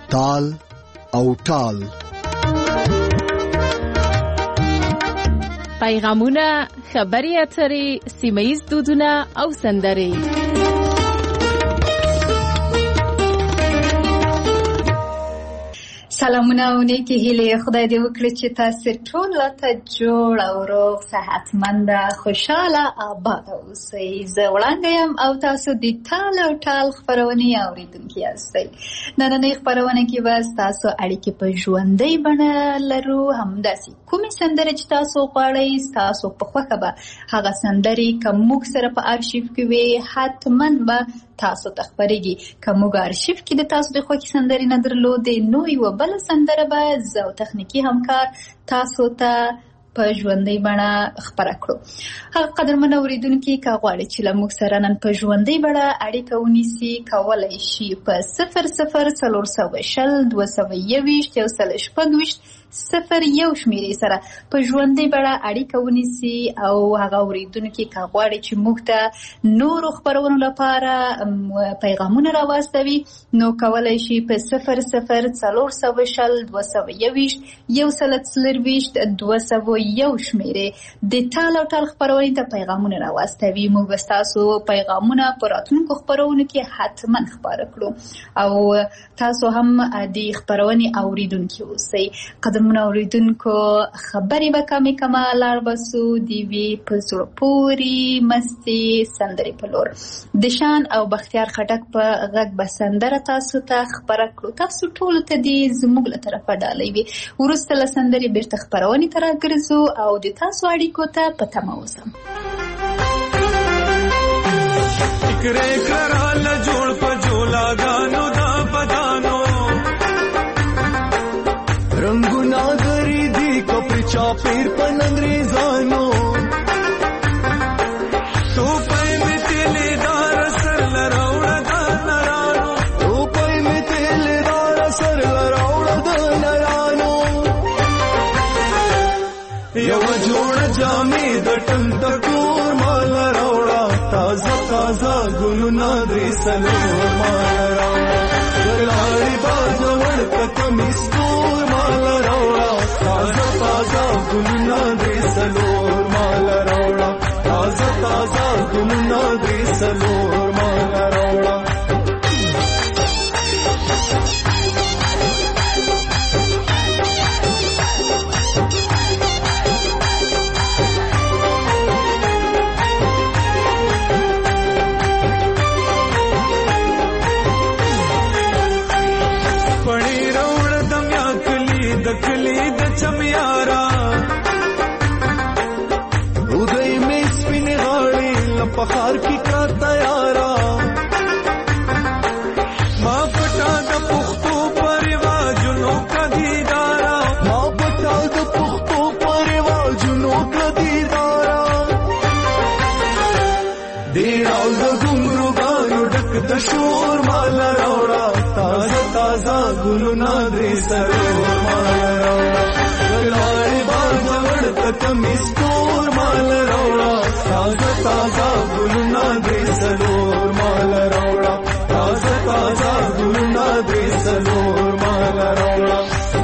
تال او ټال. پیغامونه، خبري اترې، سیمه‌ییز دودونه او سندرې. سلامونه او نیکی هیلې خدای دې وکړي چې تاسو ټول ته جوړ او روغ صحتمند خوشاله آباد اوسئ. زه وړاندې یم او تاسو د ټال او ټال خبرونه اوریدونکي یاستئ. نننۍ خبرونه کې به تاسو اړیکې په ژوندۍ بڼه لرو. همداسې کومې سندرې چې تاسو غواړئ تاسو په خوښه به هغه سندرې که موږ سره په ارشیف کې وي حتما به تاسو ته خبرېږي. که موږ ارشیف کې د تاسو د خوښې سندرې نه درلودې نو یوه بله سندره به زه او تخنیکي همکار تاسو ته په ژوندۍ بڼه خپره کړو. هغه قدرمن اوریدونکي که غواړي چې له موږ سره نن په ژوندۍ بڼه اړیکه ونیسي کولی شي په 00402221 شمیرې سره په ژوندۍ بڼه اړیکه ونیسي او هغه اوریدونکي که غواړي چې موږ ته نورو خبرونو لپاره پیغامونه راواستوي نو کولی شي په 00402221 شمیرې د ټال او ټال خبرونې ته پیغامونه راواستوي. موږ به ستاسو پیغامونه په راتلونکو خبرونو کې حتما خپاره کړو او تاسو هم د خبرونې اوریدونکي اوسئ. قدرمن اوریدونکو خبرې به کمې لاړ بسو دی وی په زړه پورې مستي سندرې په لور د شان او بختیار خټک په غږ به سندره تاسو ته خبره کړو. تاسو ټول ته دې زموږ له طرفه ډالۍ وي. وروسته له سندرې بیرته خبرونې ته راګرځو او د تاسو اړیکو ته په تمه اوسم. فکرې کرال جوړ په جولاګانو دا بدانو رنگونا دری دی کپری چاپیر پن انگریزانو تو پای می تیلی دار سر لراوڑا دا نرانو تو پای می تیلی دار سر لراوڑا دا نرانو یو جوڑ جامی دٹن تکور مال راوڑا تازہ تازہ گلونا دری سلور مال راوڑا گلاڑی باجوڑ کمیس کور مال راوڑا تازہ تازہ گلونا دری سلور مال راوڑا تازہ تازہ گلونا دری سلور مال راوڑا پخار کی کا تیارا ماں پٹا دا پختو پریواجنوں کا دیدارا ماں پٹا دا پختو پریواجنوں کا دیدارا دیراو دا گمرو گانو ڈک دا شور مالا روڑا تازہ تازہ گلونا دری سرور مالا روڑا گلاری باجا وڑتا کمیس کور مالا روڑا تازہ تازہ گلونا دری سلور مال روڑا تازہ تازہ گلونا دری سلور مال روڑا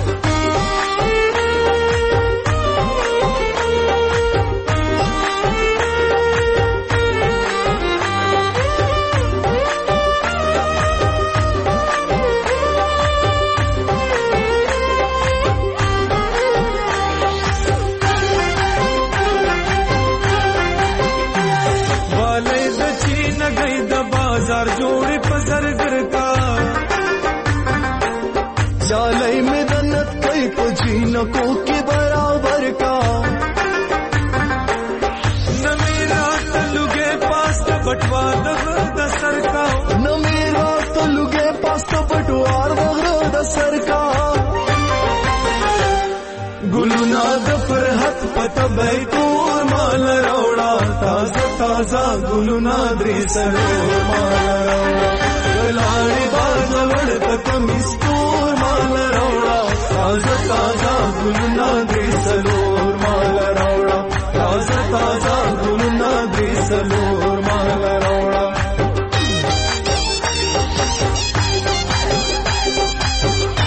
جوڑی پسر گر کا چالئی میں دنت کئی پجینکوں کے برابر کا نہ میرا تلگے پاس بٹوا دسر کا نہ میرا تلگے پاس بٹوار دسر کا گلونا دفر حت پتہ بیتور مال روڑا تازہ تازہ گلونا دری سلور مال روڑا گلاڑی باجا وڑتا کمیس کور مال روڑا تازہ تازہ گلونا دری سلور مال روڑا تازہ تازہ گلونا دری سلور مال روڑا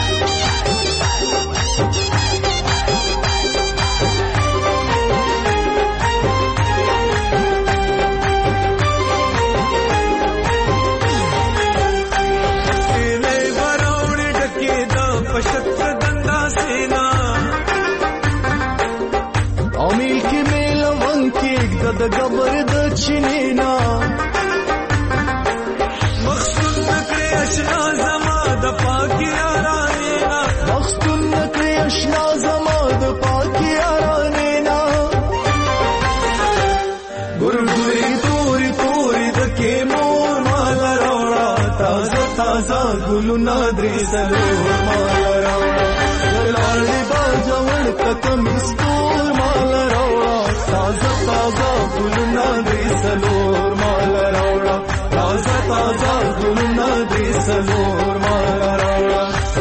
تازه تازه ګلونه درې څلور مال راوړه لاړې باجوړ تکم ستور مال راوړه تازه تازه ګلونه درې څلور مال راوړه تازه تازه ګلونه درې څلور مال راوړه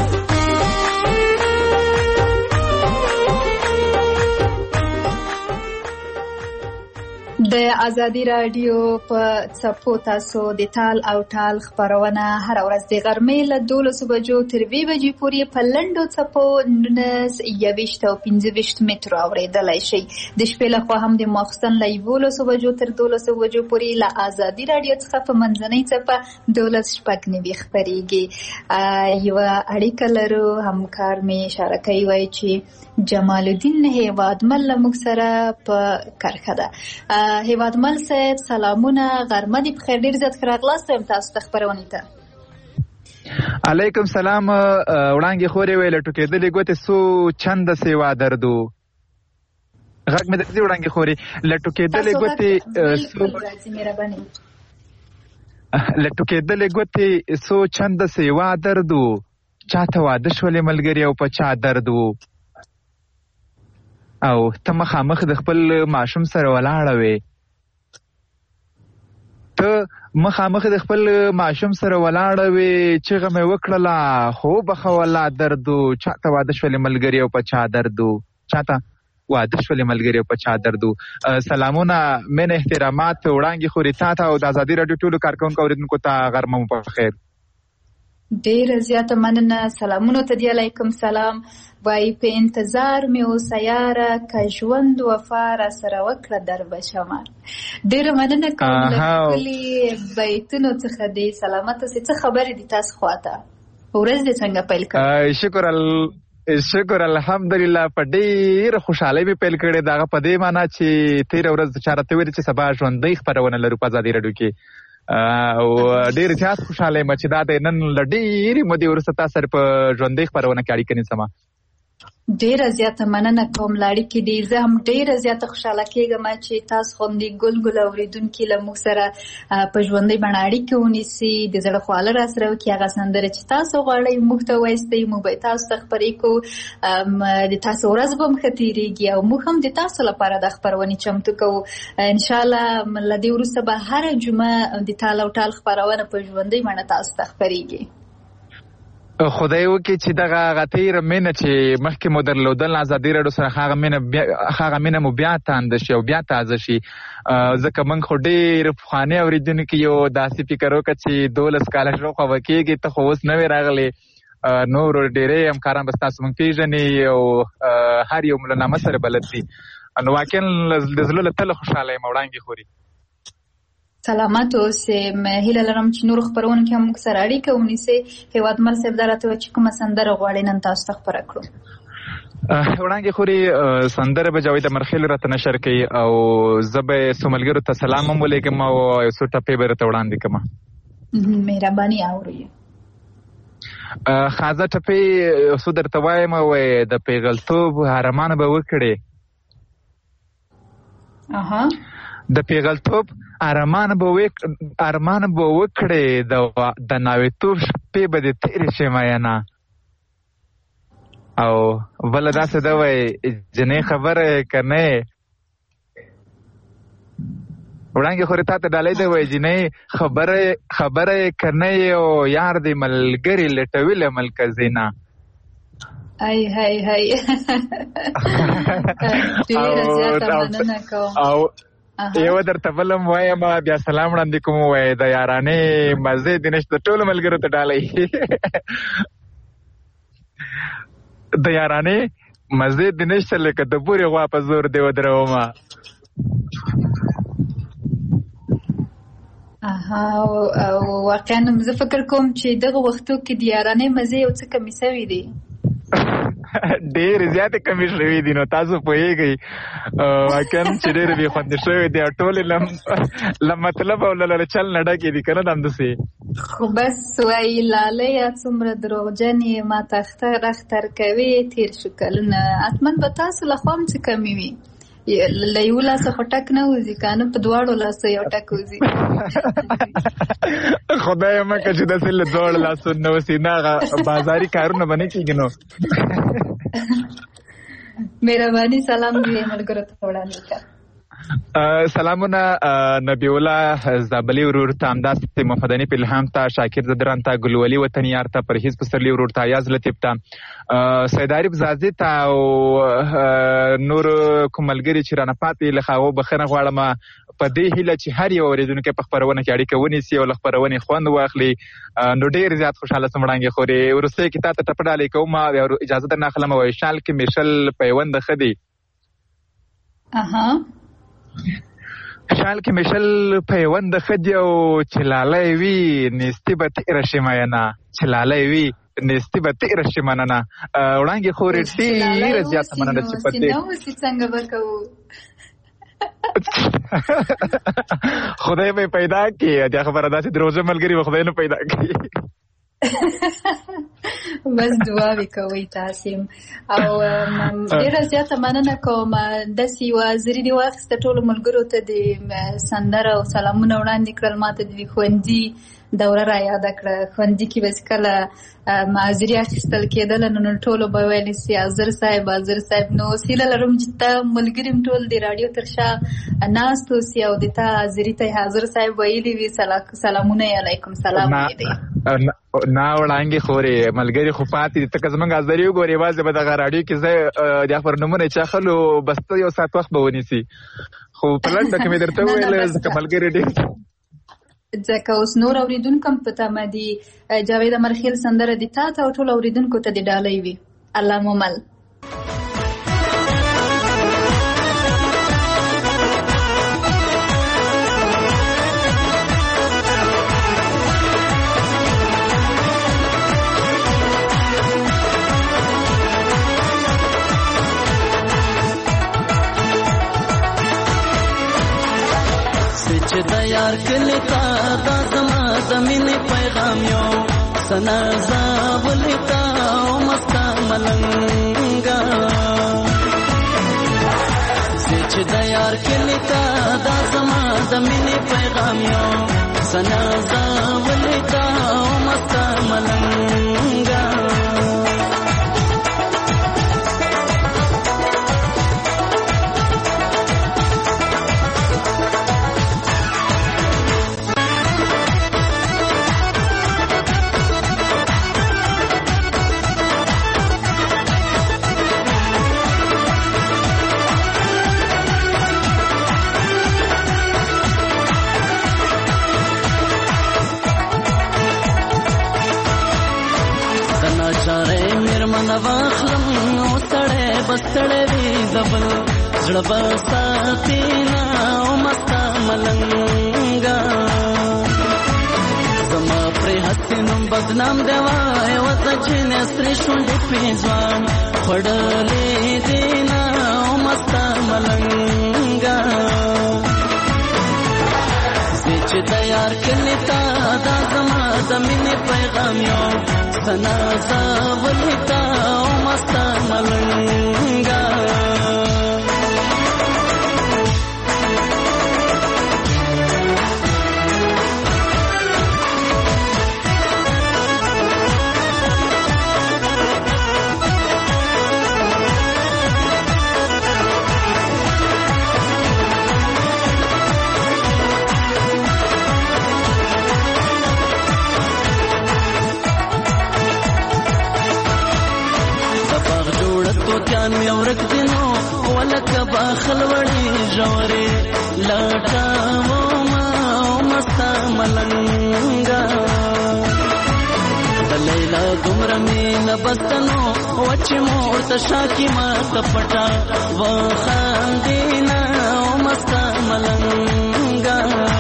د ازادي رادیو په څپو تاسو د تال او ټال خبرونه هر ورځ د غرمې له 12 بجو تر 2 بجې پورې په لنډو څپو 19 21 او 25 متر اورېدلای شي د شپې له خوا هم د ماخستن له 11 بجو تر 12 بجو پورې له ازادي رادیو څخه په منځنۍ څپه 12:09 خبريږي یو اړیکه لرو همکار می اشاره کوي وای چې جمال الدین هیوادمل موږ سره په کرخه ده هیوادمل صاحب سلامونه غرمه دی بخیر ډیر زیات راغلاست تاسو ته خبرونه ته علیکم سلام وړاندې خورې ویل ټوکېدلې ګوتې سو چند سیوا دردو غږ مې درځي وړاندې خورې لټوکېدلې ګوتې لټوکېدلې ګوتې سو چند سیوا دردو چاته واده شولې ملګري او په چا دردو او ته مخامخ د خپل ماشوم سره ولاړه وې ته مخامخ د خپل ماشوم سره ولاړه وې چغه مې وکړله خو بخوله دردو چاته واده شولې ملګري او په چا دردو چاته واده شولې ملګري او په چا دردو سلامونه من احترامات وړاندې خورې تا ته او د ازادي راډیو ټولو کارکونکو اورېدونکو ته غرمه مو په خیر ډیر زیاته مننه سلامونه ته دی علیکم سلام وای په انتظار مې اوسه یاره که ژوند وفا را سره وکړه در بشمه ډیره مننه کوم له ښکلي بیتونو څخه دی سلامت اوسئ څه خبرې دي تاسو خواته ورځ دې څنګه پیل کړه شکر الحمدلله په ډېره خوشحالۍ مې پیل کړې د هغه په دې معنا چې تېره ورځ چا راته ویلې چې سبا ژوندۍ خپرونه لرو په ازادي راډیو کې او ډېر زیات خوشحاله یم چې دا د نن له ډېرې مودې وروسته تا سره په ژوندۍ خپرونه کې اړیکه نیسم ډیره زیاته مننه کوم لاړې کې دی زه هم ډیره زیاته خوشاله کېږم چې تاسو خوندې ګل اوریدونکي له موږ سره په ژوندۍ بڼه اړیکه ونیسي د زړه خواله را سره وکړي هغه سندره چې تاسو غواړئ موږ ته وایستئ موږ به تاسو ته خپرې کوو د تاسو ورځ به هم ښه تېرېږي او موږ هم د تاسو لپاره د خپرونې چمتو کوو انشاءالله له دې وروسته به هره جمعه د تال او ټال خپرونه په ژوندۍ بڼه تاسو ته خپرېږي خدای وکړي چې دغه تېره مینه چې مخکې مو درلودل ازادي راډیو سره هغه مینه مو بیا تانده شي او بیا تازه شي ځکه موږ خو ډېر پخواني اورېدونکي یو داسې فکر وکړه چې 12 کاله شاوخوا به کېږي ته خو اوس نوې راغلې نور ډېری همکاران به ستاسو موږ پېژني او هر یو مو له نامه سره بلد دي نو واقعا د زړه له تله خوشحاله یم وړاندې خوري سلامت اوسئ هیله لرم چې نور خبرونه کې هم موږ سره اړیکه ونیسئ هیوادمل صاحب دا راته وایي چې کومه سندره غواړئ نن تاسو ته خپره کړو وړاندې خوري سندره به جاوید مرخیل راته نشر کوي او زه به څو ملګرو ته سلام هم ولیکم او یو څو ټپې به راته وړاندې کړم مهرباني اورئ خازه ټپې څو درته وایم وایي د پیغلتوب ارمان به وکړې د پیغلتوب ارمان به وکړې د ناوېتوب شپې به دې تېرې شي میینه او بله داسې ده وایي جنۍ خبره یې که نه یې وړاندې خورې تا ته ډالۍ ده وایي جنۍ خبره یې که نه یې او یار دې ملګري لټوي له ملکزي نه ای ډېره زیاته مننه کوم یو درته بل هم وایم بیا سلام وړاندې کوم وایي د یارانې مزې دې نشته ټولو ملګرو ته ډالۍ د یارانې مزې دې نشته لکه د پورې غوا په زور دې ودرومه واقعا زه فکر کوم چې دغه وختو کې د یارانې مزې یو څه کمې سوي دي ډېر زیاتې کمې شوي دي نو تاسو پوهېږئ واقعا چې ډېرې بې خوندې شوې دي او ټولې له مطلب او له چل نه ډکې دي که نه همداسې خو بس وایي لالیه څومره دروغجن یې ما ته اختر کوې تېر شو کلونه حتما به تاسو له خوا هم څه کمې وي له یو لاسه خو ټک نه وځي که نه په دواړو لاسو یو ټک وځي. خدای مکه چې داسې له دواړو لاسو نه وځي نه هغه بازاري کارونه به نه کېږي نو. مهرباني سلام دې ملګرو ته وړاندې کړه. سلامونه نبی الله زابلی ورور ته، همداسې مفدني پلهام ته، شاکر زدران ته، ګلولي وطنیار ته، پرهیز پسرلی ورور ته، یاز لطیف ته، سید عارف زازي ته او نور کوم ملګري چې رانه پاتې له هغو بخښنه غواړم په دې هیله چې هر یو اورېدونکی په خپرونه کې اړیکه ونیسي او له خپرونې خوند واخلي. نو ډېر زیات خوشحاله سم وړاندې خورې. وروستی کې تا ته ټپه ډالۍ کوم او اجازه درنه اخلم. ویشال کې میشل پیوند ښه دی. شال کې مشل پیوند ښه دی او چې لالی وي نیستي به تېره شي مینه، چې لالی وي نیستي به تېره شي مننه. وړانګې خورې ډېره زیاته مننه چې په دې څنګه به کوو. خدای به پیدا کړي. دا خبره داسې دروغجن ملګري به خدای نه پیدا کړي. بس دعاوې کوئ تاسې. او ډېره زیاته مننه کوم. داسې یوه حاضري دې واخیسته ټولو ملګرو ته د سندره او سلامونه وړاندې کړل. ما ته د ښوونځي دوره را یاده کړه. ښوونځي کې به چې کله حاضري اخیستل کېدله نو ټولو به ویلې سي حاضر صاحب حاضر صاحب. نو هیله لرم چې تا ملګري م ټول د راډیو تر شا ناست اوسي او د تا حاضري ته حاضر صاحب ویلي وي سلامونه یې علیکم سلام ویلي. نه وړانګې خورې ملګري خو پاتې دي. ته که زموږ حاضري وګورې یوازې به دغه راډیو کې زه د خپرنامونه یې چاخلو بس ته یو ساعت وخت به ونیسي. خو په لنډه کې مې درته وویل ځکه ملګري ډېر ځکه اوس نور اورېدونکو هم په تمه دي. جاوید امرخیل سندره د تا ته او ټولو اورېدونکو ته د ډالۍ وي. الله مومل. چې د یار کلی تا دا زما زمین پیغام یو سنا زابلی تا او مستا ملنگا. چې د یار کلی تا دا زما زمین پیغام یو سنا زابلی تا او مستا ملنگا. واخلم او سړی بستړی وي زبل زړه به ساتي نه او مستا ملنګا. زما پرې هسې نوم بدنام دی وای وته چې نسرې شونډې پې ځوان خوړلې دي نه او مستا ملنګا. چې د یار کلی تا دا زما د مینې پیغام یو سنا زاولی تا او مستا ملنګا. توتیان می ورک دینو ولکه باخل وړي جوړې لټاو ما مستا ملنګا. د لیلا دومره مینه بستنو وچ مور ته شاکي ما ته پټا و خاندینا مستا ملنګا.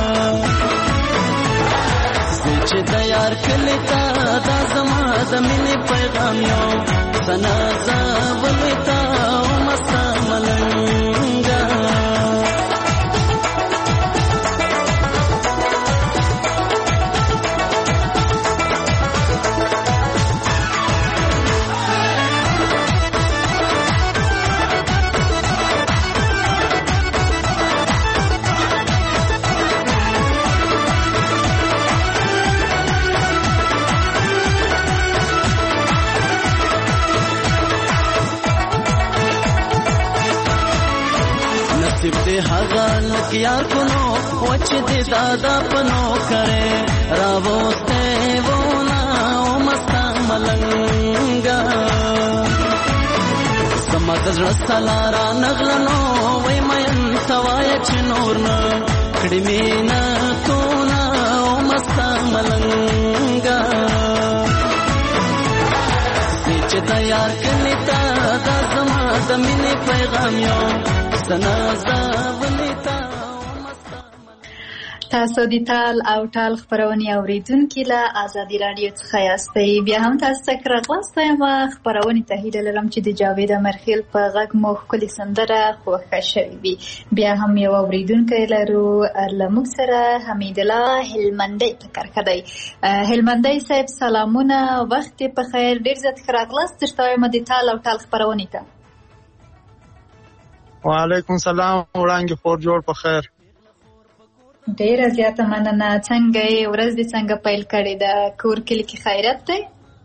چې د یار کلی تا دا زما د مینې پیغام یو سنا زاولی تا او مستا ملنګا. یار کنو وچ دې دادا پنو کرے راوسته ونا او مستا ملنګا سمد رسلارا نغلنو وای مین توای چ نور نه کړي مینا تو نا او مستا ملنګا چې دا یار کلی تا دا زما د مینې پیغام یو سنا زاولتا تاسو د تال او ټال خبرونه اوریدونکو له ازادي رادیو څخه یاستئ. بیا هم تاسو ته راغلاست یم خبرونه ته هیله لرم چې د جاوید امرخیل په غږ مو ښکلې سندره خوښه شوې وي. بیا هم یو اوریدونکی لرو له موږ سره حمید الله هلمندی په کرکه دی. هلمندی صاحب سلامونه، وخت په خیر، ډیر زیات راغلاست ترڅو د تال او ټال خبرونه ته. وعلیکم السلام، وړاندې خور جوړ په خیر. ډیره زیاته مننه. څنګه یې ورځ دې څنګه پیل کړې ده؟ کور کلی کې خیرت دی؟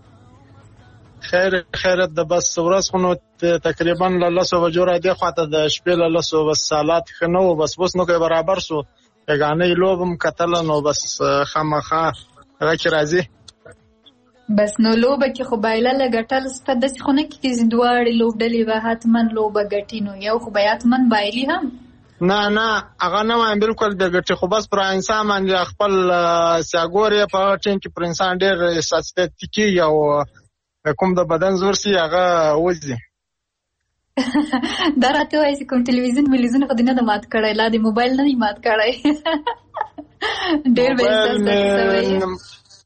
خیرت ده، بس ورځ خو نو تقریبا له 10 بجو را دې خواته د شپې له 10 بس سالات ښه نه وو، بس اوس نو کې برابر شو. یګانې لوبم کتله نو بس خامخا هغه کې راځي. بس نو لوبه کې خو بایله ګټل سته داسې خو نه کېږي چې دواړې لوبډلې به حتما لوبه ګټي، نو یو خو به حتما بایلي هم نه هغه نه وایم بالکل به ګټي، خو بس پر انسان باندې خپل سیاګورې په ټیم کې پر انسان ډېر احساسات کېږي او کوم د بدن زور سي هغه وځي. دا راته وایي چې کوم تلویزیون خو دې نه ده مات کړی، لا د موبایل نه دی مات کړی. ډېر به احساس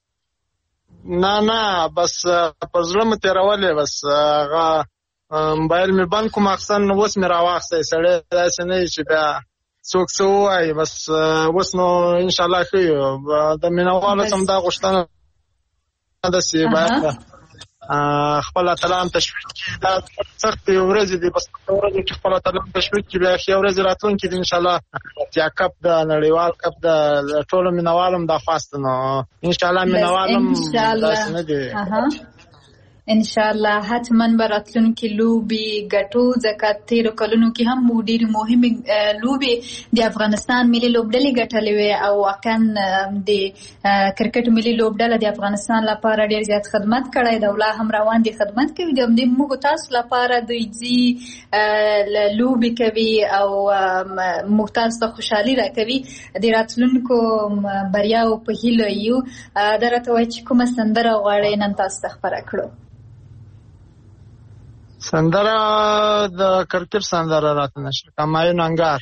نه بس پر زړه مې تېرولې، بس هغه موبایل مې بند کوم اخسن اوس مې راواخستی. سړی داسې نه چې بیا څوک څه ووایي، بس اوس نو انشاءالله ښه یو. د مینهوالو څخه هم دا غوښتنه ده چې باید خپل اتلان تشویق کړي. دا سختې ورځې دي، بس ورځې چې خپل اتلان تشویق کړي بیا ښې ورځې راتلونکي دي انشاءالله. اتیا کپ د نړیوال کپ د ټولو مینهوالو هم دا خواسته، نو انشاءالله مینهوال هم داسې نه دي. انشاءالله حتما به راتلونکي لوبې ګټو، ځکه تېرو کلونو کې هم ډېرې مهمې لوبې د افغانستان ملي لوبډلې ګټلې وې او واقعا د کرکټ ملي لوبډله د افغانستان لپاره ډېر زیات خدمت کړی دی او لا هم روان دي خدمت کوي. د همدې موږ تاسو لپاره دوی ځي لوبې کوي او موږ تاسو ته خوشحالي راکوي. د راتلونکو بریاو په هیله یو. دا راته وایي چې کومه سندره غواړئ نن تاسو ته خپره کړو؟ سندره د کرکټ سندره راته نشته. همایون انګار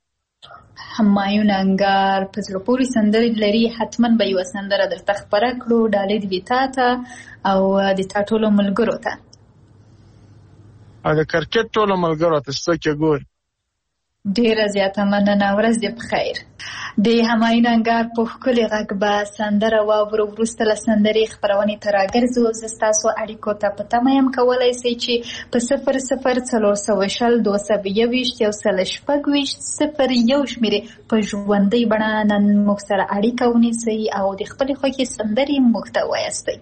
په زړه پورې سندرې لري، حتما به یوه سندره درته خپره کړو. ډالۍ دې تا ته او د تا ټولو ملګرو ته او د کرکټ ټولو ملګرو ته چې څوک یې ګوري. ډیره زیاته مننه، ورځ دې په خیر. د همایون انګار په ښکلي غږ به سندره واورو. وروسته له سندرې خپرونې ته راګرځو. زه ستاسو اړیکو ته په تمه یم، کولی سئ چې په 0040202106 شمېرې په ژوندۍ بڼه نن موږ سره اړیکه ونیسئ او د خپلې خوښې سندرې موږ ته ووایاستئ.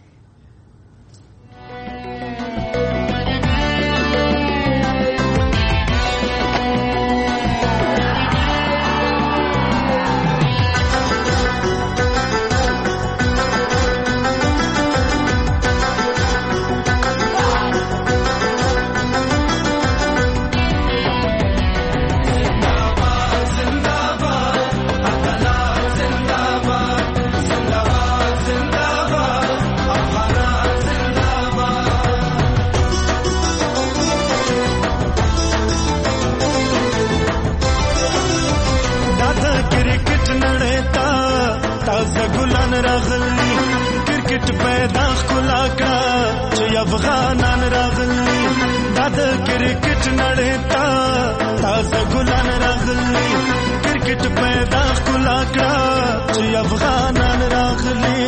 کرکټ پیدا ښکلا کړه چې افغانان راغلي. دا د کرکټ نړۍ ته تازه ګلان راغلي. کرکټ پیدا ښکلا کړه چې افغانان راغلي.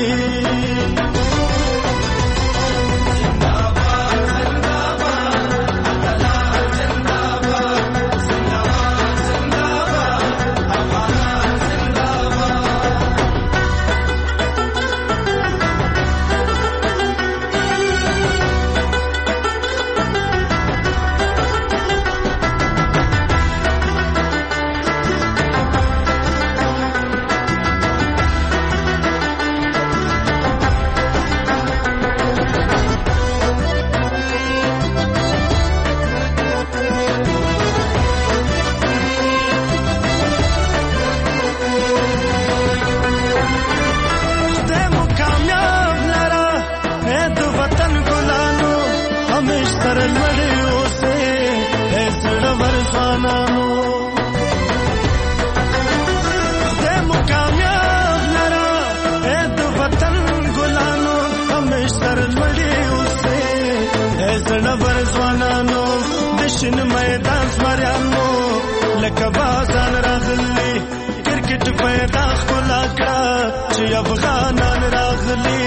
لکه بازان راغلي کرکټ پیدا خپلا کړه چې افغانان راغلي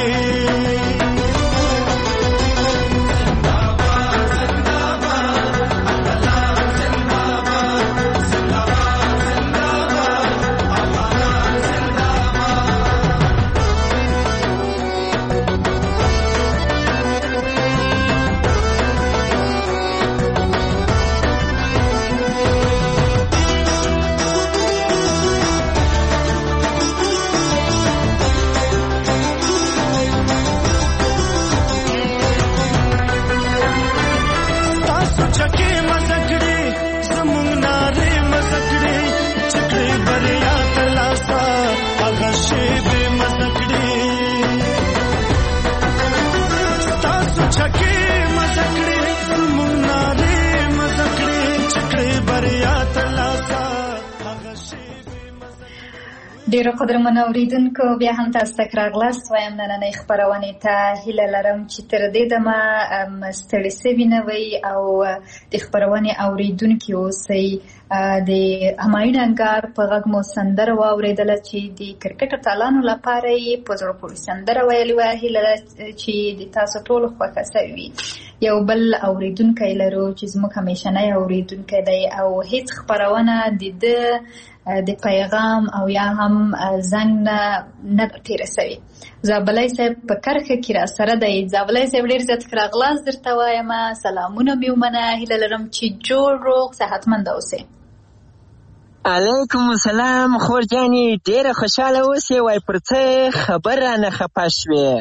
ډیرو قدرمنو اوریدونکو بیا هم تاسو ته راغلاست وایم نننۍ خپرونې ته هیله لرم چې تر دې دمه ستړي سوي نه وئ او د خپرونې اوریدونکي اوسئ. د همایون انګار په غږ مو سندره واورېدله چې د کرکټ اتلانو لپاره یې په زړه پورې سندره ویلې وه. هیله ده چې د تاسو ټولو خوښه سوې وي. یو بل اوریدونکی لرو چې زموږ همیشنی اوریدونکی دی او هیڅ خپرونه د پیغام او یا هم زنګ نه تیره سوي. زابلی صاحب په کرښه کې را سره دی. زابلی صاحب ډېر زیات راغلاست درته وایم. سلامونه مې ومنه. هیله لرم چې جوړ روغ صحتمند اوسئ. علیکم السلام خور جانې ډېره خوشحاله اوسې. وای پر څه خبر رانه خفه شوې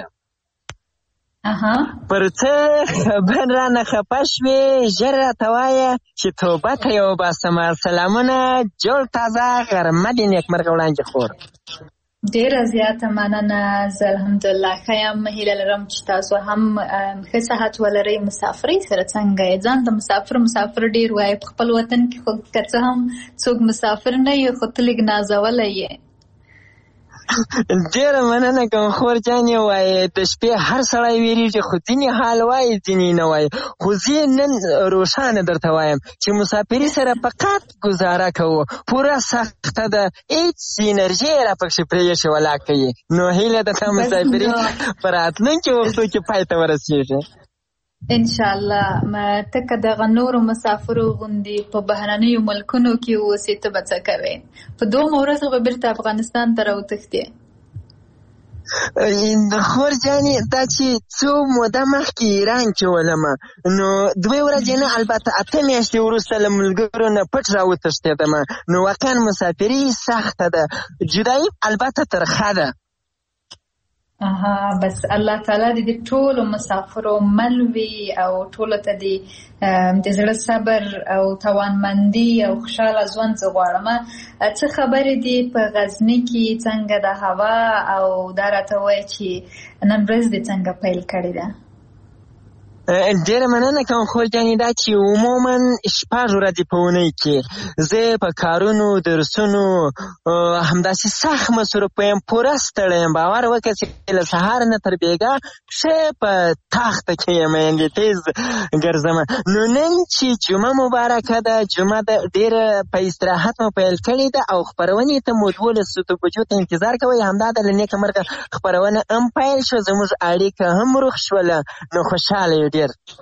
پر څه خبر رانه خفه شوې ژر راته وایه چې توبه ته یې وباسمه. سلامونه جوړ تازه غرمه دې نیکمرغه وړاندې خور. ډیره زیاته مننه. زه الحمدلله ښه یم. هیله لرم چې تاسو هم ښه صحت ولرئ. مسافرۍ سره څنګه یې؟ ځان د مسافر ډیر وایي. په خپل وطن کې خو که څه هم څوک مسافر نه یې خو ته لږ نازولی یې. ډیره مننه کوم خور جانې. وایي د شپې هر سړی ویریږي خو ځینې حال وایي ځینې نه وایي. خو زه نن روښانه درته وایم چې مسافري سره فقط ګزاره کوو. پوره سخته ده. هېڅ انرژي یې راپکښې پرېښې ولاکه یې. نو هیله ده تا مسافري په راتلونکي وختو کې پای ته ورسېږي انشاءالله. ته که دغه نورو مسافرو غوندې په بهرنیو ملکونو کې اوسې ته به څه کوې؟ په 2 ورځو به بیرته افغانستان ته راوتښتې. خور جانې دا چې څو موده مخکې ایران کې ولمه نو 2 ورځې نه البته 8 میاشتې وروسته له ملګرو نه پټ راوتښتېدمه. نو واقعا مسافري سخته ده. جدایي البته ترخه ده. بس الله تعالی دې ټولو مسافرو مل وي او ټولو ته د زړه صبر او توانمندي او خوشحاله ژوند زه غواړم. څه خبرې دي په غزني کې؟ څنګه د هوا او دا راته وایي چې نن ورځ دې څنګه پیل کړې ده؟ ډیره مننه کوم خور جانې. دا چې عموما 6 ورځې په اونۍ کې زه په کارونو درسونو همداسې سخت مصروف یم. پوره ستړی یم. باور وکړه چې له سهار نه تر بېګا ښه په تاخته کې یم یعنې تیز ګرځم. نو نن چې جمعه مبارکه ده جمعه ده ډېره په استراحت مو پیل کړې ده او خپرونې ته مو 12 بجو ته انتظار کوئ. همدا ده له نیکه مرغه خپرونه هم پیل شو. زموږ اړیکه هم روغ شوله. نو خوشحاله یو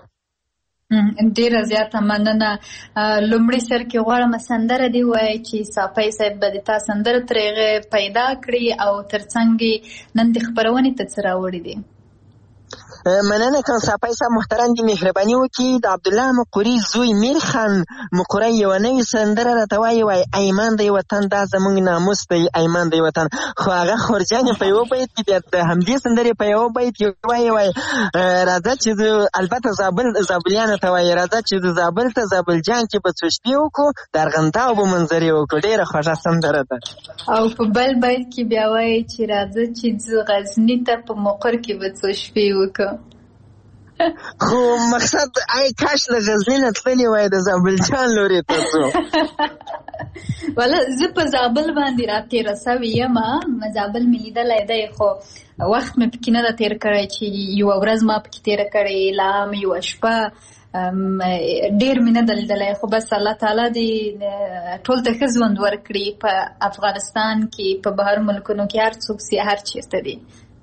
ډیره زیاته مننه. لومړی سر کې غواړم سندره دی وایي چې صافی صاحب به د تا سندره ترې پیدا کړي او ترڅنګ نن د خپرونې ته څه راوړي دي؟ مننه کوم صافی صاحب محترم دي مهرباني وکړي. د عبدالله مقري زوی میر خان مقري یوه نوې سندره راته وایي. وایي ایمان دی وطن دا زموږ ناموس دی ایمان دی وطن. خو هغه خورجانې په یوه بیت کې بیا د همدې سندرې په یوه بیت کې وایي راځه چې البته زابلیانو ته وایي راځه چې د زابل ته زابلجان کې به څو شپې وکړو د ارغنداو به منظرې وکړو. ډېره خوږه سندره ده. او په بل بیت کې بیا وایي چې راځه چې غزني ته په مقر کې به څو شپې وکړو. خو مقصد ای کاش له غزني نه تللي وای د زابلجان لورې ته ځو. ولا زه په زابل باندې را تېره سوې یم. زابل مې لیدلی دی خو وخت مې پکې نه ده تېر کړی چې یوه ورځ ما پکې تېره کړې، لا هم یوه شپه ډېر مې نه ده لیدلی. خو بس الله تعالی دې ټول ته ښه ژوند ورکړي په افغانستان کې، په بهر ملکونو کې، هر څوک سي هر چېرته دي.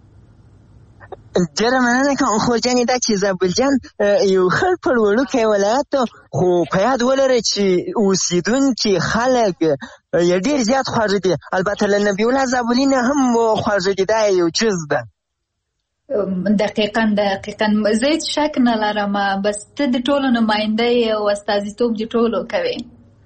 ډېره مننه کوم خور جانې دا چې زابل جان یو خړ پړ وړوکی ولایت خو په یاد ولرئ چې اوسېدونکي خلک یې ډېر زیات خواږه دي. البته له نبي الله زابلي نه هم خواږه دي، دا یو جز ده. دقیقاً زه هېڅ شک نه لرم، بس ته د ټولو نماینده یې او استازیتوب د ټولو کوې.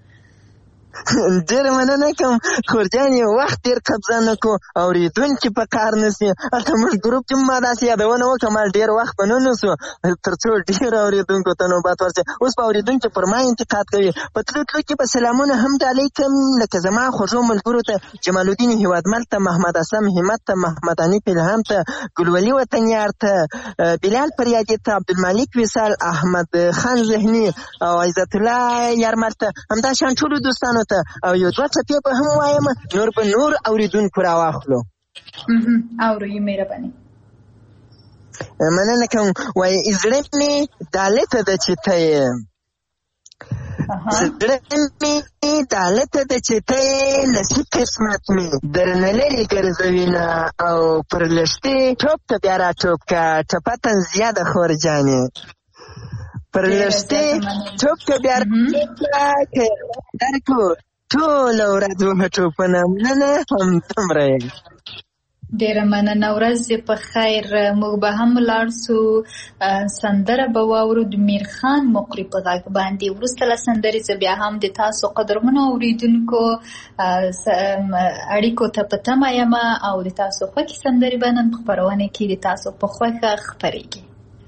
ډېره مننه کوم خور جانې، وخت ډېر قبضه نه کړو، اورېدونکي په کار نه سي. هلته موږ ګروپ کې ما داسې یادونه وکړه، ما ډېر وخت به نه نسو تر څو ډېر اورېدونکو ته نوبت ورسي. اوس به اورېدونکي پر ما انتقاد کوي. په تلو تلو کې به سلامونه هم ډالۍ کوم، لکه زما خوږو ملګرو ته، جمالالدین هیوادمل ته، محمد اسلم همت ته، محمد حنیف الهام ته، ګلولي وطنیار ته، بلال فریادي ته، عبدالمالک وصال، احمد خان ذهني او عزت الله یارمل ته، همداشان ټولو دوستانو ته او یو دوه څپې به هم وایم، نور به نور اورېدونکو راواخلو. اورو یې مهرباني. مننه کوم. وایي زړه مې دالته ده چې ته یې، زړه مې دالته ده چې ته یې، نصیب قسمت مې درنه لرې ګرځوینه او پر لښتې ټوپ ته بیا را ټوپ که ټپه زیاده خور جانې، پر لښتې ټوپ ته بیا را ټوپ که درکو ټوله ورځ ومه ټوپونه. مننه همدومره یې. ډېره مننه، ورځ دې په خیر. موږ به هم ولاړ سو، سندره به واورو د میرخان مقري په غږ باندې. وروسته له سندرې زه بیا هم د تاسو قدرمنو اورېدونکو اړیکو ته په تمه یم او د تاسو خوښې سندرې به نن په خپرونه کې د تاسو په خوښه خپرېږي.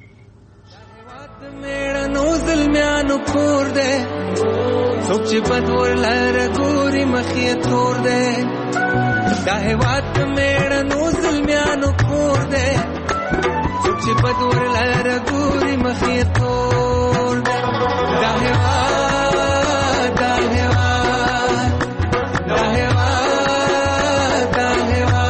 میړنو زلمیانو کور دی، څوک چې بد ورلره ګوري مخ یې تور دی. دا هېواد د میړنو زلمیانو کور دی، څوک چې بد ورلره ګوري مخ یې تور دی. دا هېواد، دا هېواد، دا هېواد، دا هېواد.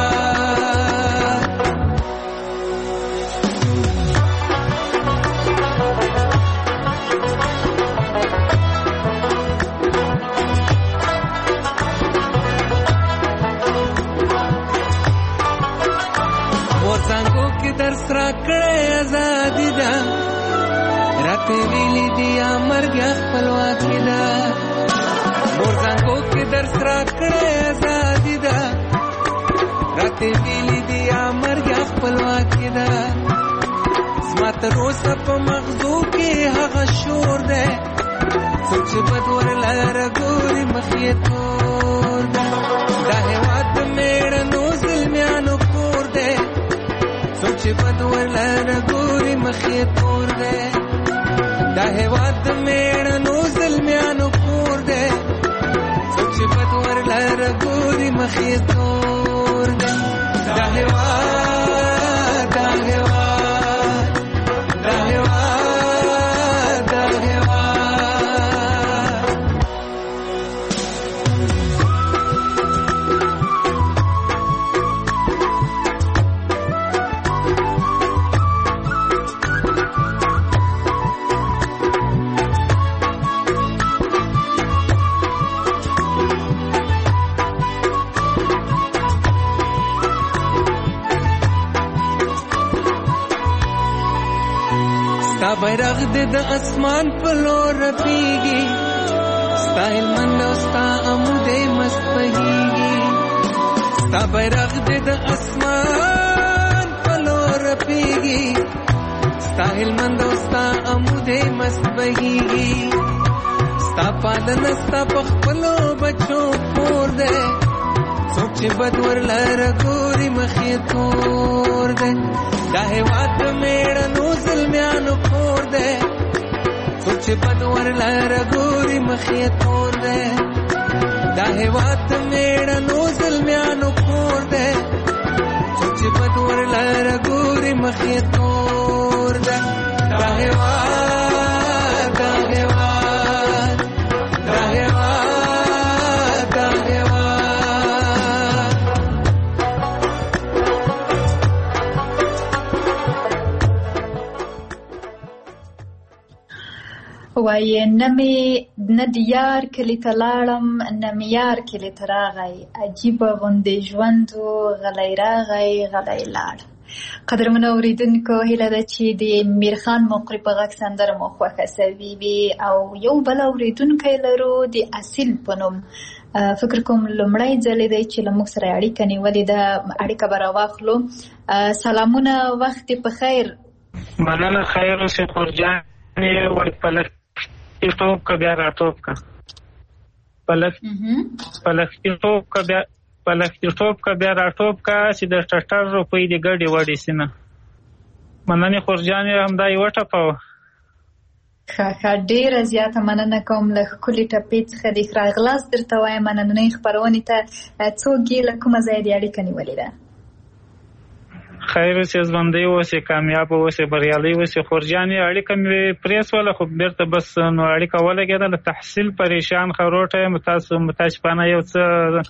زنګو کې درس را کړی ازادي ده، راته ویلي دي یا مرګ یا خپلواکي ده. مور زنګو کې درس را کړی ازادي ده، راته ویلي دي یا مرګ یا خپلواکي ده. زما تر اوسه په مغزو کې هغه شور دی، څوک چې بد ورلره ګوري مخ یې تور دی. دا هېواد د میړنو زلمیانو کور دی، څوک چې بد ورلره ګوري مخ یې تور دی. دا هېواد د میړنو زلمیانو کور دی، څوک چې بد ورلره ګوري مخ یې تور دی. دا هېواد، دا هېواد، دا هېواد، دا هېواد. ستا بیرغ دې د اسمان په لور رپیږي، ستا هلمند او ستا عمودې مست بهیږي. ستا بیرغ دې د اسمان په لور رپیږي، ستا هلمند او ستا عمودې مست بهیږي. ستا پالنه ستا په خپلو بچو کور دی، څوک چې بد ورلره ګوري مخ یې تور دی. دا هېواد د میړنو زلمیانو کور دی، څوک چې بد ورلره ګوري مخ یې تور دی. دا هېواد د میړنو زلمیانو کور دی، څوک چې بد ورلره ګوري مخ یې تور دی. دا هېواد، دا هېواد، دا هېواد، وایي نه د یار کلي ته لاړم نه مې یار کلي ته راغی عجیبه غوندې ژوند و غلی راغی غلی لاړ. قدرمنو اوریدونکو، هیله ده چې د میرخان مقری په غږ سندره مو خوښه سوي وي او یو بل اوریدونکی لرو د اصیل په نوم. فکر کوم لومړی ځل دی چې له موږ سره اړیکه نیولې ده، اړیکه به راواخلو. سلامونه، وخت دې په خیر. مننه، خیر اوسې خورجانې. وایي پلښتې ټوپ که بیا راټوپ که، پلښتې ټوپ که بیا پلښتې ټوپ که بیا راټوپ که، چې د ټټر روپۍ دې ګډې وړې سینه. مننې خورجانې، همدا یې وټپوه. ښه، ډېره زیاته مننه کوم له ښکلې ټپې څخه. د ښه راغلاست درته وایم. نننۍ خپرونې ته څوک یې له کومه ځایه دې اړیکه نیولې ده؟ خیر اوسې، ژوندی اوسې، کامیاب اوسې، بریالی اوسې. خورجانې اړیکه مې پرېښوله خو بېرته بس نو اړیکه ولګېده. له تحصیل پریشان خروټه یم. تاسو متاسفانه یو څه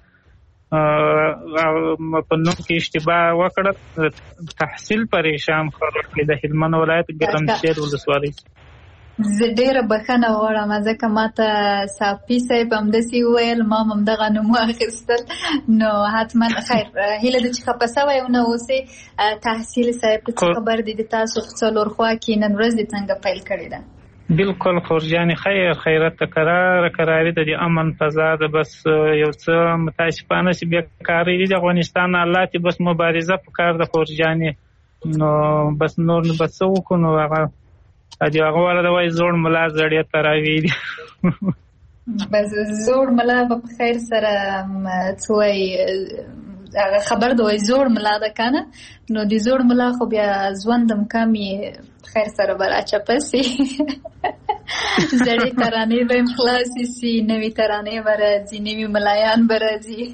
په نوم کې اشتباه وکړه. تحصیل پریشان خروټ د هلمند ولایت ګرمسیر ولسوالۍ. زه ډېره بښنه غواړم ځکه ماته صافي صاحب همداسې وویل، ما هم همدغه نوم واخیستل. نو حتما خیر، هیله ده چې خفه سوی ونه اوسې. تحصیل صاحب څه خبر دی د تاسو څلور خوا کې نن ورځ دې څنګه پیل کړې ده؟ بالکل خورجانې، خیرت کراري د دې امن فضا ده. بس یو څه متاسفانه چې بیکاري دي د افغانستان الله ته بس مبارزه پکار ده خورجانې. نو بس نور نو بس څه وکړو؟ نو هغه والا د وایي زوړ ملا زړې تراوی دي. بس زوړ ملا به په خیر سره څه وایي، هغه خبر ده وایي زوړ ملا ده که نه؟ نو د زوړ ملا خو بیا ژوند هم کم یې خیر سره به راچپه سي. زړې ترانې به هم خلاصې سي، نوي ترانې به راځي، نوي ملایان به راځي.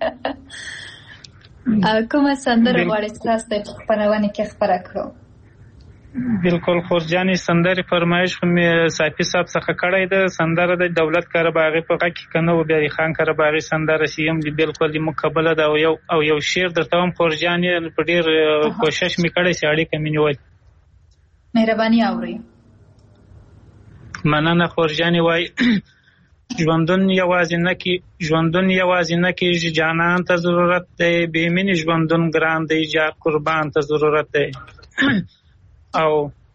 کومه سندره غواړئ چې تاسو ته په خپرونې کې خپره کړو؟ بالکل خورجانې، سندرې فرمایش خو مې صافي صاحب څخه کړی ده. سندره د دولت قرهباغي په غږ کې که نه و، بیا د خان قرهباغي سندره چې هم بالکل د مقبله ده. او یو شعر درته هم خورجانې، په ډېر کوشش مې کړی چې اړیکه مې نیول. مهرباني اورئ. مننه خورجانې. وایي ژوندون یوازې نه کېږي، جانان ته ضرورت دی. بې مینې ژوندون ګران دی، جار قربان ته ضرورت دی. او